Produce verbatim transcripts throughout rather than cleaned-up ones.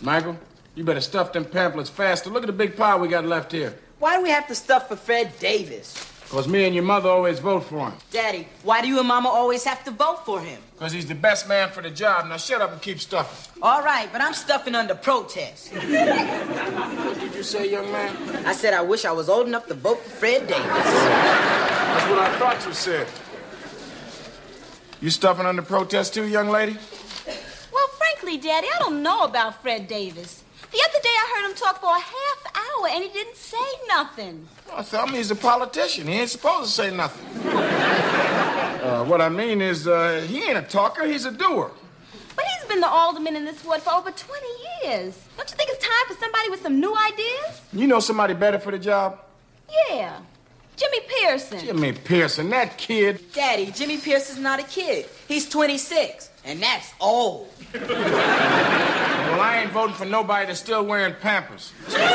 Michael, you better stuff them pamphlets faster. Look at the big pile we got left here. Why do we have to stuff for Fred Davis? Because me and your mother always vote for him. Daddy, why do you and Mama always have to vote for him? Because he's the best man for the job. Now shut up and keep stuffing. All right, but I'm stuffing under protest. What did you say, young man? I said I wish I was old enough to vote for Fred Davis. That's what I thought you said. You stuffing under protest too, young lady? Well, frankly, Daddy, I don't know about Fred Davis. The other day I heard him talk for a half hour and he didn't say nothing. Well, tell me he's a politician. He ain't supposed to say nothing. uh, what I mean is, uh, he ain't a talker, he's a doer. But he's been the alderman in this ward for over twenty years. Don't you think it's time for somebody with some new ideas? You know somebody better for the job? Yeah. Jimmy Pearson. Jimmy Pearson, that kid. Daddy, Jimmy Pearson's not a kid. He's twenty-six, and that's old. Well, I ain't voting for nobody that's still wearing Pampers.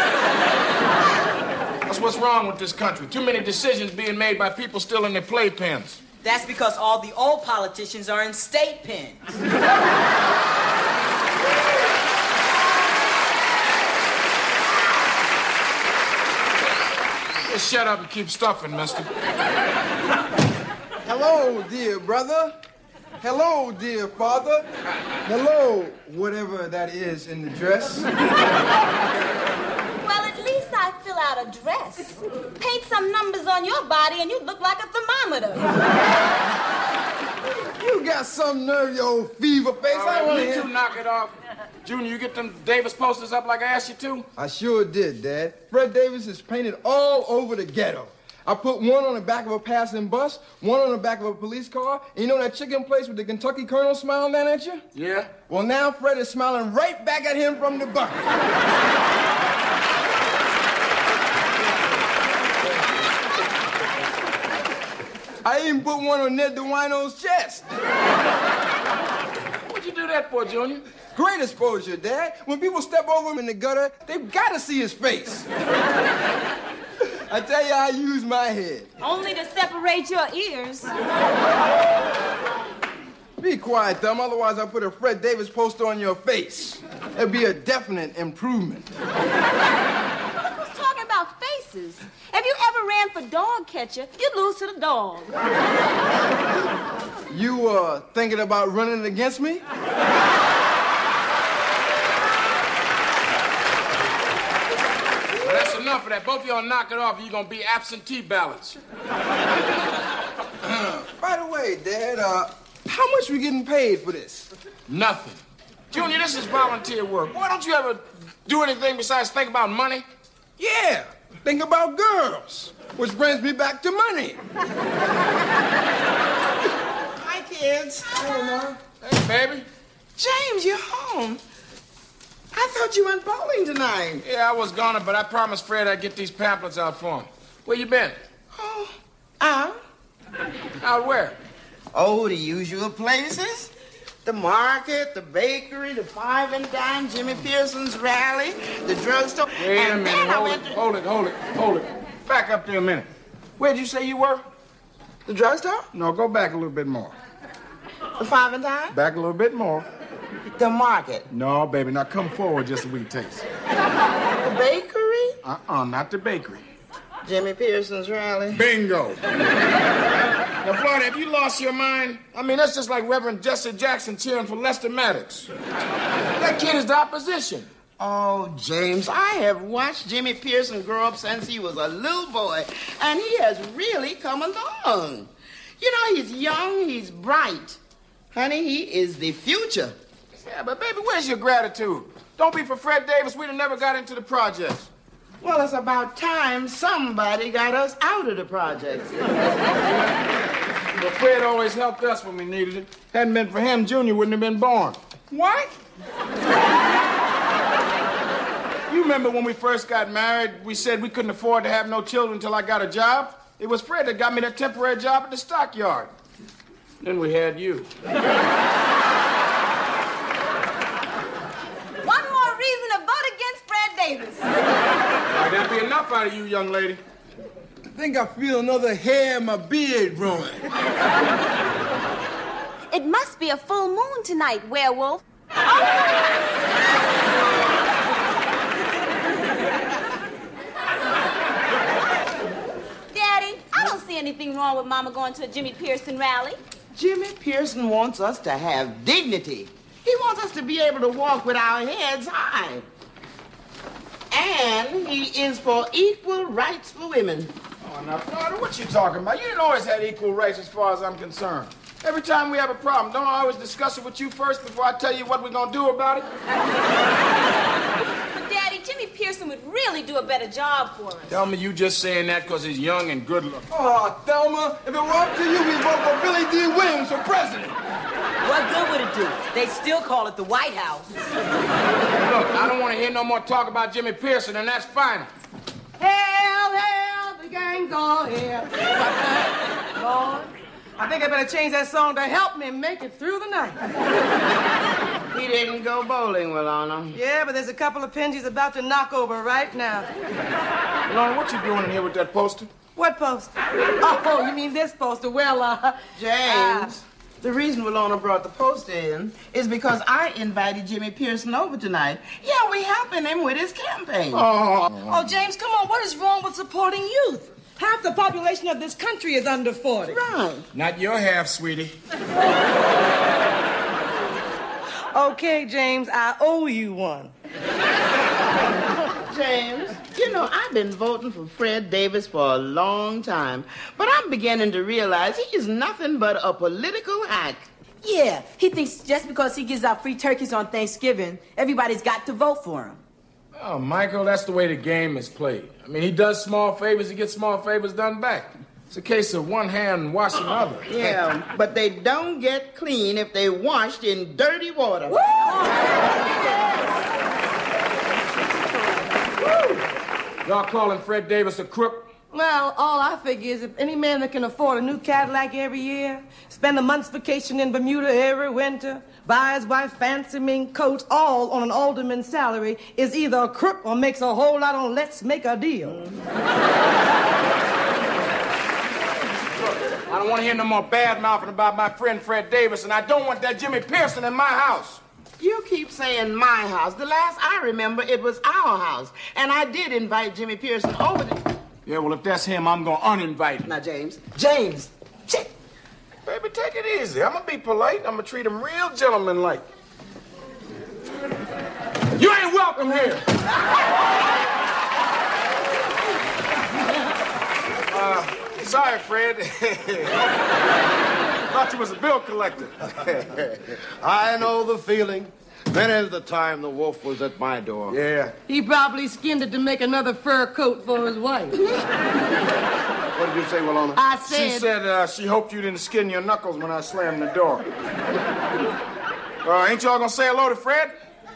That's what's wrong with this country. Too many decisions being made by people still in their playpens. That's because all the old politicians are in state pens. Just shut up and keep stuffing, mister. Hello, dear brother. Hello, dear father. Hello, whatever that is in the dress. Well, at least I fill out a dress. Paint some numbers on your body and you look like a thermometer. You got some nerve, you old fever face. All I right, want you to two knock it off. Junior, you get them Davis posters up like I asked you to? I sure did, Dad. Fred Davis is painted all over the ghetto. I put one on the back of a passing bus, one on the back of a police car, and you know that chicken place with the Kentucky Colonel smiling down at you? Yeah? Well, now Fred is smiling right back at him from the bucket. I even put one on Ned DeWino's chest. What'd you do that for, Junior? Great exposure, Dad. When people step over him in the gutter, they've got to see his face. I tell you, I use my head. Only to separate your ears. Be quiet, Thumb, otherwise I'll put a Fred Davis poster on your face. It'll be a definite improvement. Who's talking about faces? If you ever ran for dog catcher, you'd lose to the dog. You, uh, thinking about running against me? Well, that's enough of that. Both of y'all knock it off or you're gonna be absentee ballots. By the way, Dad, uh, how much we getting paid for this? Nothing. Junior, this is volunteer work. Why don't you ever do anything besides think about money? Yeah, think about girls, which brings me back to money. Hi, kids. Hey, Mom. Hey, baby. James, you're home. I thought you went bowling tonight. Yeah, I was gonna, but I promised Fred I'd get these pamphlets out for him. Where you been? Oh, out? Out where? Oh, the usual places. The market, the bakery, the five and dime, Jimmy Pearson's rally, the drugstore. Wait and a minute. then I Hold went it, to hold it, hold it, hold it. Back up there a minute. Where'd you say you were? the drugstore, No, go back a little bit more. the five and dime, Back a little bit more. the market, No, baby, now come forward just a wee taste. the bakery, Uh-uh, not the bakery. Jimmy Pearson's rally. Bingo. Now, Florida, have you lost your mind? I mean, that's just like Reverend Jesse Jackson cheering for Lester Maddox. That kid is the opposition. Oh, James, I have watched Jimmy Pearson grow up since he was a little boy, and he has really come along. You know, he's young, he's bright. Honey, he is the future. Yeah, but baby, where's your gratitude? Don't be for Fred Davis, we'd have never got into the projects. Well, it's about time somebody got us out of the projects. But Fred always helped us when we needed it. Hadn't been for him, Junior wouldn't have been born. What? You remember when we first got married, we said we couldn't afford to have no children until I got a job? It was Fred that got me that temporary job at the stockyard. Then we had you. One more reason to vote against Fred Davis. Might that be enough out of you, young lady? I think I feel another hair in my beard growing. It must be a full moon tonight, werewolf. Oh! anything wrong with Mama going to a Jimmy Pearson rally. Jimmy Pearson wants us to have dignity. He wants us to be able to walk with our heads high. And he is for equal rights for women. Oh, now, Florida, what you talking about? You didn't always have equal rights as far as I'm concerned. Every time we have a problem, don't I always discuss it with you first before I tell you what we're going to do about it? But, Daddy, Jimmy Pearson would really do a better job for us. Tell me you just saying that because he's young and good looking. Oh, Thelma, if it were up to you, we'd vote for Billy D. Williams for president. What good would it do? They still call it the White House. Look, I don't want to hear no more talk about Jimmy Pearson, and that's final. Hail, hail, the gang's all here. Lord, I think I better change that song to help me make it through the night. He didn't go bowling, Wilona. Yeah, but there's a couple of pins he's about to knock over right now. Lorna, what you doing in here with that poster? What poster? Oh, you mean this poster? Well, uh... James, uh, the reason Wilona brought the poster in is because I invited Jimmy Pearson over tonight. Yeah, we helping him with his campaign. Oh. Oh, James, come on. What is wrong with supporting youth? Half the population of this country is under forty. Right. Not your half, sweetie. Okay, James, I owe you one. James, you know, I've been voting for Fred Davis for a long time, but I'm beginning to realize he is nothing but a political hack. Yeah, he thinks just because he gives out free turkeys on Thanksgiving, everybody's got to vote for him. Oh, Michael, that's the way the game is played. I mean, he does small favors, he gets small favors done back. It's a case of one hand washing the other. Yeah, but they don't get clean if they washed in dirty water. Woo! Y'all calling Fred Davis a crook? Well, all I figure is if any man that can afford a new Cadillac every year, spend a month's vacation in Bermuda every winter, buy his wife fancy mink coats, all on an alderman's salary, is either a crook or makes a whole lot on Let's Make a Deal. I don't want to hear no more bad-mouthing about my friend Fred Davis, and I don't want that Jimmy Pearson in my house. You keep saying my house. The last I remember, it was our house. And I did invite Jimmy Pearson over to... Yeah, well, if that's him, I'm going to uninvite him. Now, James. James. Ch- Baby, take it easy. I'm going to be polite. I'm going to treat him real gentleman-like. You ain't welcome here. uh, sorry, Fred. Thought you was a bill collector. I know the feeling. Many the time the wolf was at my door. Yeah. He probably skinned it to make another fur coat for his wife. What did you say, Wilona? I said... She said uh, she hoped you didn't skin your knuckles when I slammed the door. Uh, ain't y'all gonna say hello to Fred?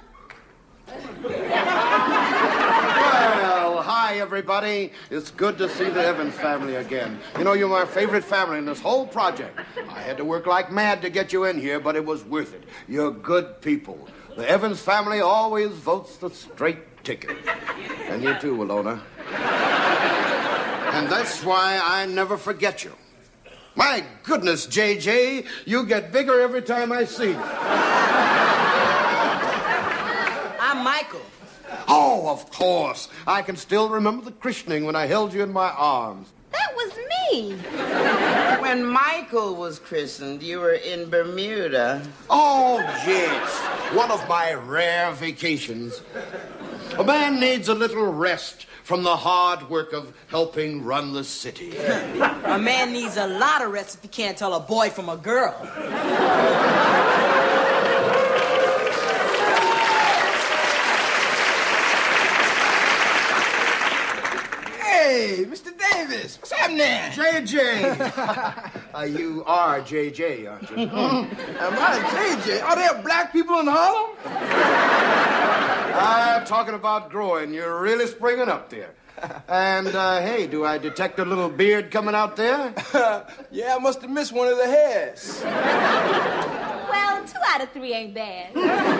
Well, hi, everybody. It's good to see the Evans family again. You know, you're my favorite family in this whole project. I had to work like mad to get you in here, but it was worth it. You're good people. The Evans family always votes the straight ticket. And you too, Wilona. And that's why I never forget you. My goodness, J J, you get bigger every time I see you. I'm Michael. Oh, of course. I can still remember the christening when I held you in my arms. That was me. When Michael was christened, you were in Bermuda. Oh, yes. One of my rare vacations. A man needs a little rest from the hard work of helping run the city. A man needs a lot of rest if he can't tell a boy from a girl. Hey, Mister Davis, what's happening? J J. uh, you are J J, aren't you? Am I J J? Are there black people in Harlem? I'm talking about growing. You're really springing up there. And, uh, hey, do I detect a little beard coming out there? Yeah, I must have missed one of the hairs. Well, two out of three ain't bad.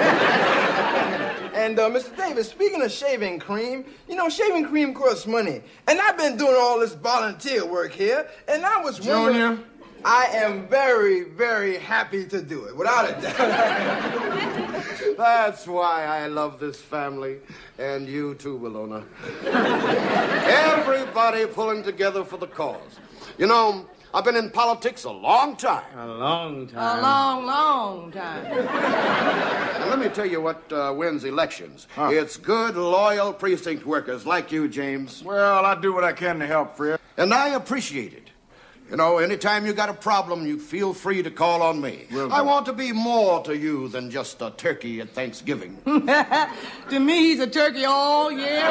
And, uh, Mister Davis, speaking of shaving cream, you know, shaving cream costs money. And I've been doing all this volunteer work here, and I was wondering... Junior, I am very, very happy to do it, without a doubt. That's why I love this family, and you too, Willona. Everybody pulling together for the cause. You know, I've been in politics a long time. A long time. A long, long time. And let me tell you what uh, wins elections. Huh. It's good, loyal precinct workers like you, James. Well, I do what I can to help, Fred. And I appreciate it. You know, anytime you got a problem, you feel free to call on me. Will I do. want to be more to you than just a turkey at Thanksgiving. To me, he's a turkey all year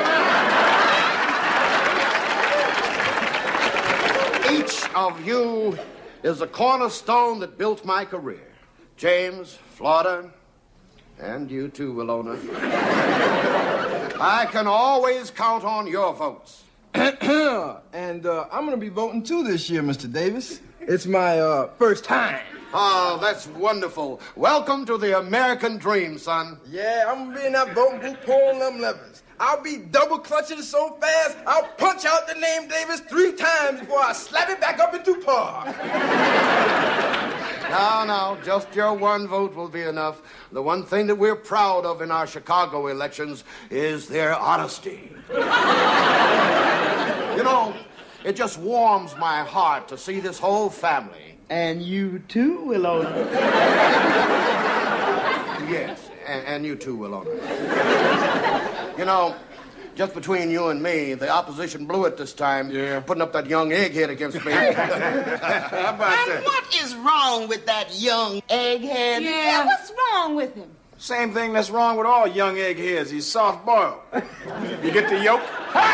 round. Each of you is a cornerstone that built my career. James, Florida, and you too, Willona. I can always count on your votes. And uh, I'm going to be voting too this year, Mister Davis. It's my uh, first time. Oh, that's wonderful. Welcome to the American dream, son. Yeah, I'm going to be in that voting booth pulling them levers. I'll be double clutching it so fast, I'll punch out the name Davis three times before I slap it back up into par. No, no, just your one vote will be enough. The one thing that we're proud of in our Chicago elections is their honesty. You know, it just warms my heart to see this whole family. And you too, Willona. Yes, and, and you too, Willona. You know, just between you and me, the opposition blew it this time. Yeah. Putting up that young egghead against me. How about And that? what is wrong with that young egghead? Yeah, what's wrong with him? Same thing that's wrong with all young eggheads. He's soft-boiled. You get the yolk?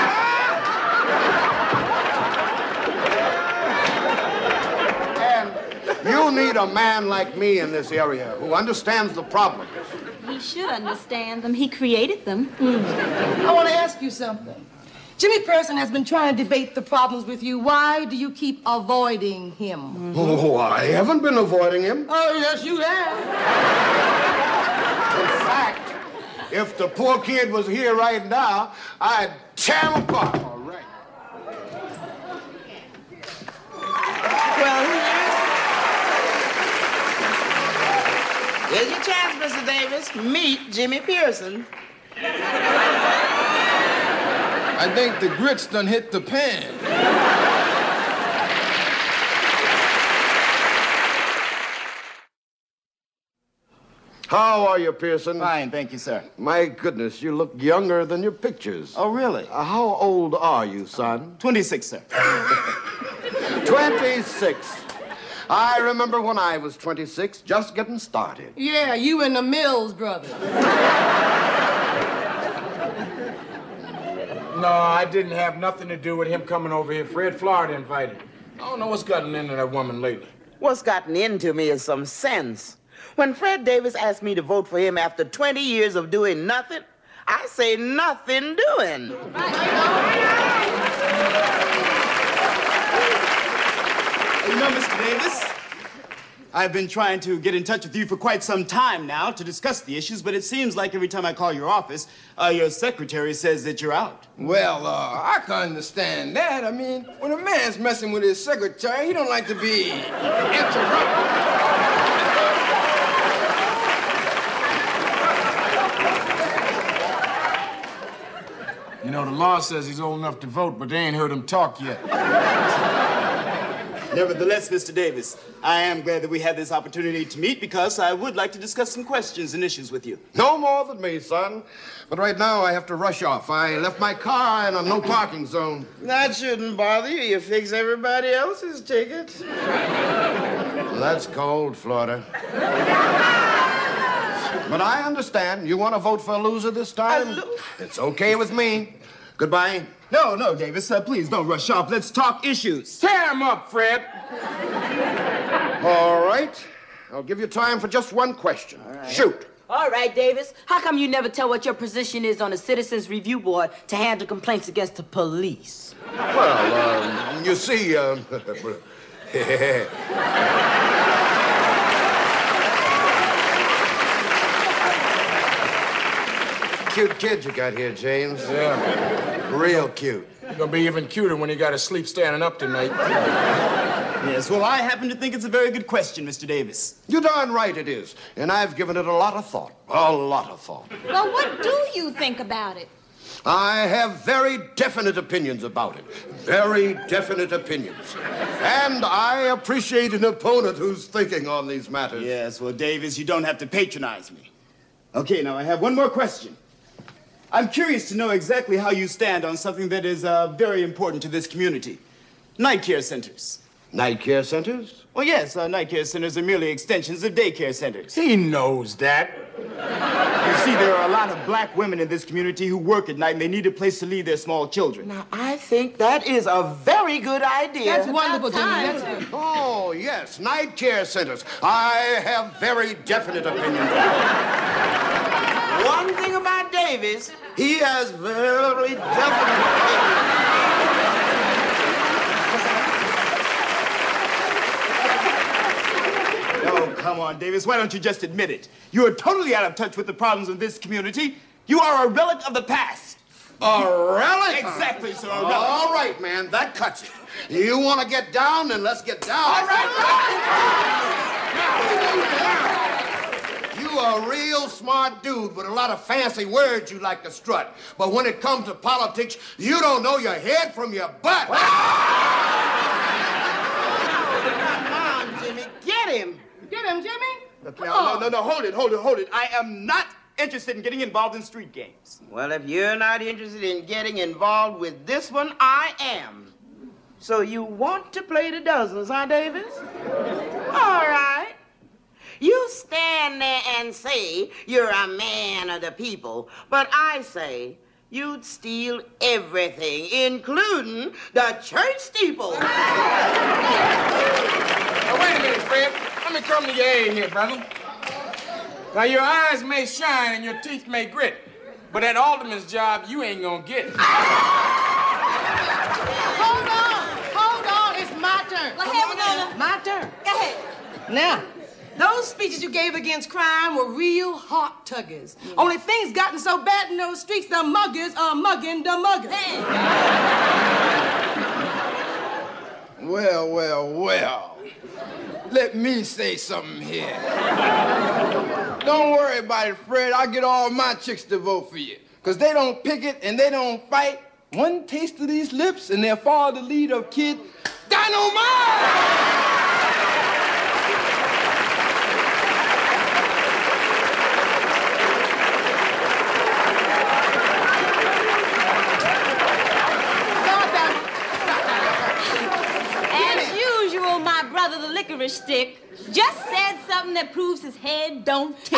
And you need a man like me in this area who understands the problems. He should understand them. He created them. I want to ask you something. Jimmy Pearson has been trying to debate the problems with you. Why do you keep avoiding him? Oh, I haven't been avoiding him. Oh, yes, you have. In fact, if the poor kid was here right now, I'd tear him apart. All right. Well, here's, here's your chance, Mister Davis. Meet Jimmy Pearson. I think the grits done hit the pan. How are you, Pearson? Fine, thank you, sir. My goodness, you look younger than your pictures. Oh, really? Uh, how old are you, son? twenty-six, sir. twenty-six. I remember when I was twenty-six, just getting started. Yeah, you and the Mills brothers. No, I didn't have nothing to do with him coming over here. Fred Florida invited him. I don't know what's gotten into that woman lately. What's gotten into me is some sense. When Fred Davis asked me to vote for him after twenty years of doing nothing, I say nothing doing. You know, Mister Davis, I've been trying to get in touch with you for quite some time now to discuss the issues, but it seems like every time I call your office, uh, your secretary says that you're out. Well, uh, I can understand that. I mean, when a man's messing with his secretary, he don't like to be interrupted. You know, the law says he's old enough to vote, but they ain't heard him talk yet. Nevertheless, Mister Davis, I am glad that we had this opportunity to meet because I would like to discuss some questions and issues with you. No more than me, son. But right now, I have to rush off. I left my car in a no parking zone. That shouldn't bother you. You fix everybody else's ticket. Well, that's cold, Florida. But I understand. You want to vote for a loser this time? A lo- It's okay with me. Goodbye. No, no, Davis, uh, please don't rush off. Let's talk issues. Tear him up, Fred. All right. I'll give you time for just one question. Shoot. All right, Davis. How come you never tell what your position is on the Citizens Review Board to handle complaints against the police? Well, um, you see, um... Cute kid you got here, James. Yeah. Real cute. He's gonna be even cuter when he got to sleep standing up tonight. Yes, well, I happen to think it's a very good question, Mister Davis. You're darn right it is. And I've given it a lot of thought. A lot of thought. Well, what do you think about it? I have very definite opinions about it. Very definite opinions. And I appreciate an opponent who's thinking on these matters. Yes, well, Davis, you don't have to patronize me. Okay, now I have one more question. I'm curious to know exactly how you stand on something that is uh, very important to this community. Night care centers. Night care centers? Well, yes, uh, night care centers are merely extensions of daycare centers. He knows that. You see, there are a lot of black women in this community who work at night, and they need a place to leave their small children. Now, I think that is a very good idea. That's wonderful, Jimmy. That's good. Oh, yes, night care centers. I have very definite opinions about it. One thing about Davis, he has very definite opinions. Oh, come on, Davis. Why don't you just admit it? You are totally out of touch with the problems of this community. You are a relic of the past. A relic? Exactly, sir. A relic. All right, man, that cuts it. You want to get down, then let's get down. All right, You are a real smart dude with a lot of fancy words you like to strut. But when it comes to politics, you don't know your head from your butt. Come on, Jimmy, get him. Get him, Jimmy. Look, now, no, no, no, hold it, hold it, hold it. I am not interested in getting involved in street games. Well, if you're not interested in getting involved with this one, I am. So you want to play the dozens, huh, Davis? All right. You stand there and say you're a man of the people, but I say you'd steal everything, including the church steeple. Now, wait a minute, Fred. Let me come to your aid here, brother. Now, your eyes may shine and your teeth may grit, but that alderman's job, you ain't gonna get. Hold on. Hold on. It's my turn. Go ahead, Winona. My turn. Go ahead. Now, those speeches you gave against crime were real heart tuggers. Mm. Only things gotten so bad in those streets, the muggers are mugging the muggers. Well, well, well. Let me say something here. Don't worry about it, Fred. I'll get all my chicks to vote for you. Because they don't picket and they don't fight. One taste of these lips and they'll follow the lead of Kid Dynamite! Brother, the licorice stick, just said something that proves his head don't tick.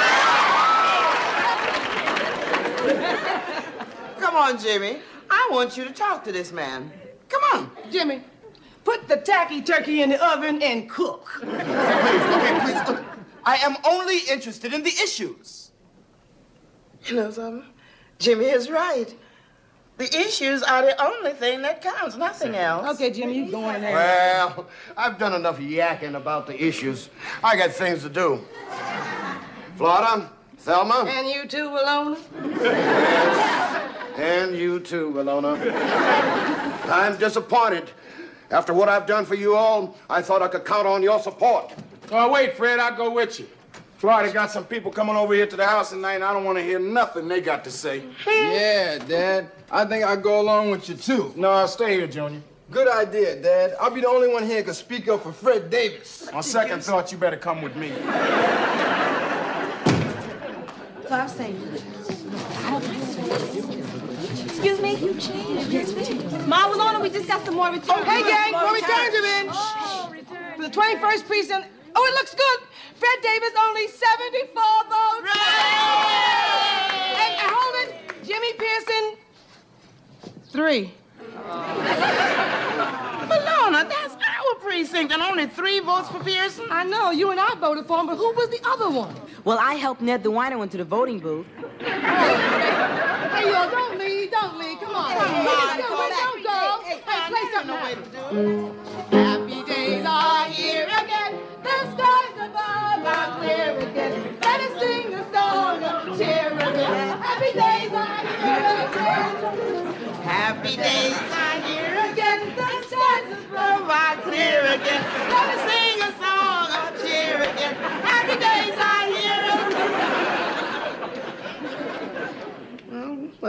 Come on, Jimmy. I want you to talk to this man. Come on. Jimmy, put the tacky turkey in the oven and cook. Please, okay, please, look. I am only interested in the issues. You know something? Jimmy is right. The issues are the only thing that counts, nothing else. Okay, Jimmy, you go on there. Well, I've done enough yakking about the issues. I got things to do. Florida, Thelma. And you too, Winona. Yes. And you too, Winona. I'm disappointed. After what I've done for you all, I thought I could count on your support. Oh, wait, Fred, I'll go with you. Florida got some people coming over here to the house tonight, and I don't want to hear nothing they got to say. Yeah, Dad. I think I'll go along with you, too. No, I'll stay here, Junior. Good idea, Dad. I'll be the only one here who can speak up for Fred Davis. On second thought, you better come with me. I'll say Excuse me? You changed. Excuse me? Ma, Winona, we just got some more returns. Oh, hey, gang, more returns have been. Oh, returns. For the twenty-first precinct. Oh, it looks good. Fred Davis, only seventy-four votes. Right. And, and hold it, Jimmy Pearson, three. Winona, that's our precinct, and only three votes for Pearson? I know, you and I voted for him, but who was the other one? Well, I helped Ned the Winer into the voting booth. Hey, yo, don't leave, don't leave, come on. Come on, don't go. Hey, Hey, play something. No way to do it. Happy days are here again. The skies above are clear again. Let us sing a song of cheer again. Happy days are here again. Happy days are here Again, the skies above are clear here again.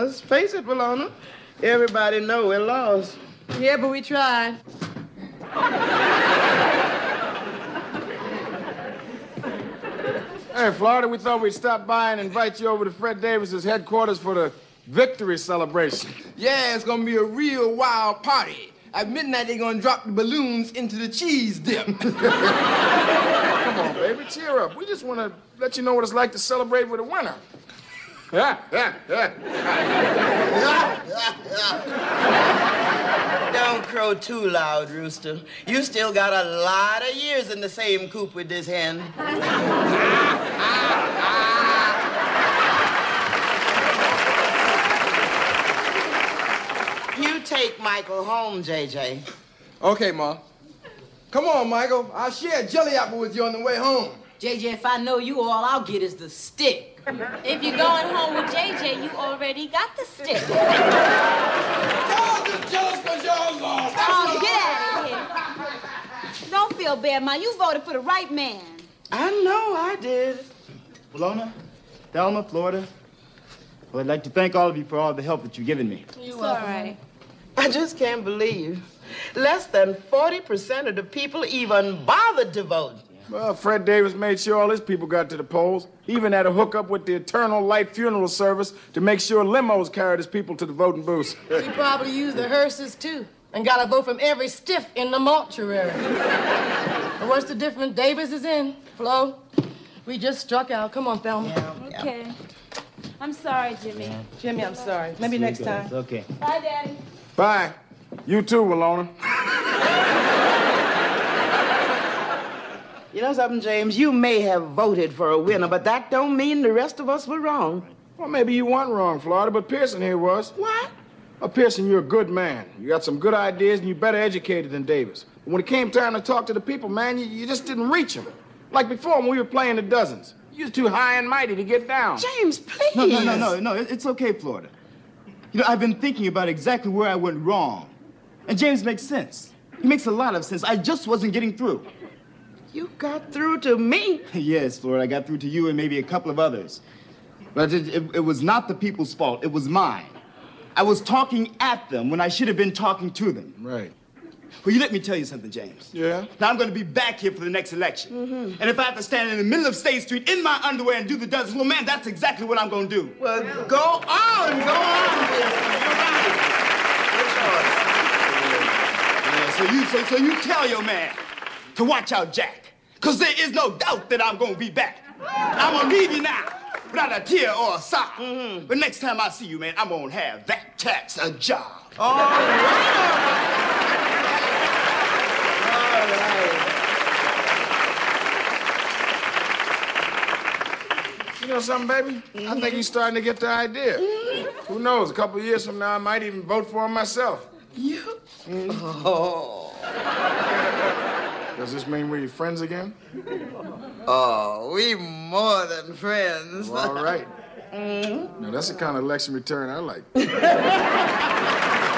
Let's face it, Bologna. Everybody know we're lost. Yeah, but we tried. Hey, Florida, we thought we'd stop by and invite you over to Fred Davis's headquarters for the victory celebration. Yeah, it's gonna be a real wild party. At midnight, they're gonna drop the balloons into the cheese dip. Come on, baby, cheer up. We just want to let you know what it's like to celebrate with a winner. Don't crow too loud, Rooster. You still got a lot of years in the same coop with this hen. You take Michael home, J J. Okay, Ma. Come on, Michael. I'll share a jelly apple with you on the way home. J J, if I know you, all I'll get is the stick. If you're going home with J J, you already got the stick. Y'all just jealous because y'all lost. That's Oh, all. get out of here. Don't feel bad, Ma. You voted for the right man. I know I did. Bologna, Thelma, Florida. Well, I'd like to thank all of you for all the help that you've given me. It's all right. I just can't believe less than forty percent of the people even bothered to vote. Well, Fred Davis made sure all his people got to the polls. He even had a hookup with the Eternal Light Funeral Service to make sure limos carried his people to the voting booths. He probably used the hearses, too, and got a vote from every stiff in the mortuary. And what's the difference? Davis is in. Flo, we just struck out. Come on, Thelma. Yeah. Okay. I'm sorry, Jimmy. Jimmy, I'm sorry. Maybe next time. Okay. Bye, Daddy. Bye. You too, Walona. You know something, James? You may have voted for a winner, but that don't mean the rest of us were wrong. Well, maybe you weren't wrong, Florida, but Pearson here was. What? Well, Pearson, you're a good man. You got some good ideas, and you're better educated than Davis. But when it came time to talk to the people, man, you, you just didn't reach them. Like before when we were playing the dozens. You was too high and mighty to get down. James, please. No, no, no, no, no. It- It's okay, Florida. You know, I've been thinking about exactly where I went wrong. And James makes sense. He makes a lot of sense. I just wasn't getting through. You got through to me. Yes, Florida, I got through to you and maybe a couple of others. But it, it, it was not the people's fault. It was mine. I was talking at them when I should have been talking to them. Right. Well, you let me tell you something, James. Yeah? Now, I'm going to be back here for the next election. Mm-hmm. And if I have to stand in the middle of State Street in my underwear and do the dozens, well, man, that's exactly what I'm going to do. Well, go on, go on, Wilson. You're right. Good choice. Yeah, so you, so, so you tell your man to watch out, Jack. Because there is no doubt that I'm going to be back. I'm going to leave you now without a tear or a sigh. Mm-hmm. But next time I see you, man, I'm going to have that cat's a job. All right. You know something, baby? Mm-hmm. I think he's starting to get the idea. Mm-hmm. Who knows? A couple of years from now, I might even vote for him myself. You? Mm-hmm. Oh. Does this mean we're friends again? Oh, we more than friends. Well, all right. Mm-hmm. Now, that's the kind of election return I like.